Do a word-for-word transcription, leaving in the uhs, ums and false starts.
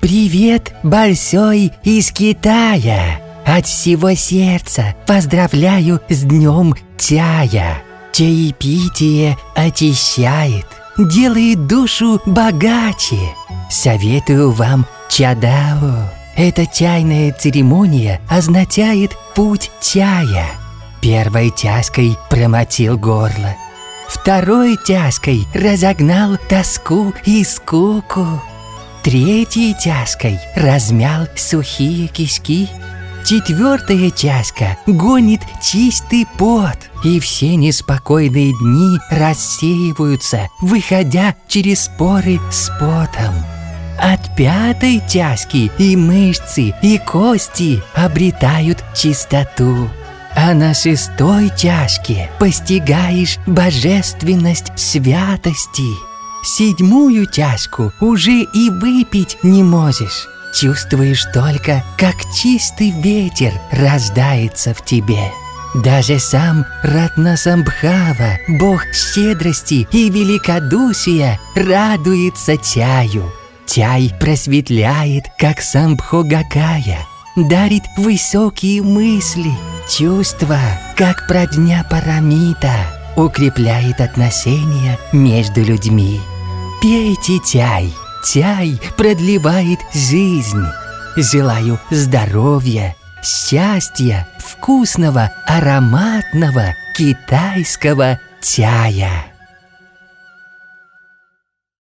Привет большой из Китая! От всего сердца поздравляю с днем чая. Чаепитие очищает, делает душу богаче. Советую вам чадао. Эта чайная церемония означает путь чая. Первой чашкой промочил горло, второй чашкой разогнал тоску и скуку, третьей чашкой размял сухие кишки, четвертая чашка гонит чистый пот, и все неспокойные дни рассеиваются, выходя через поры с потом. От пятой чашки и мышцы, и кости обретают чистоту. А на шестой чашке постигаешь божественность святости. Седьмую чашку уже и выпить не можешь. Чувствуешь только, как чистый ветер рождается в тебе. Даже сам Ратнасамбхава, бог щедрости и великодушия, радуется чаю. Чай просветляет, как Самбхогакая, дарит высокие мысли, чувства, как Праджня Парамита, укрепляет отношения между людьми. Пейте чай, чай продлевает жизнь. Желаю здоровья, счастья, вкусного, ароматного китайского чая.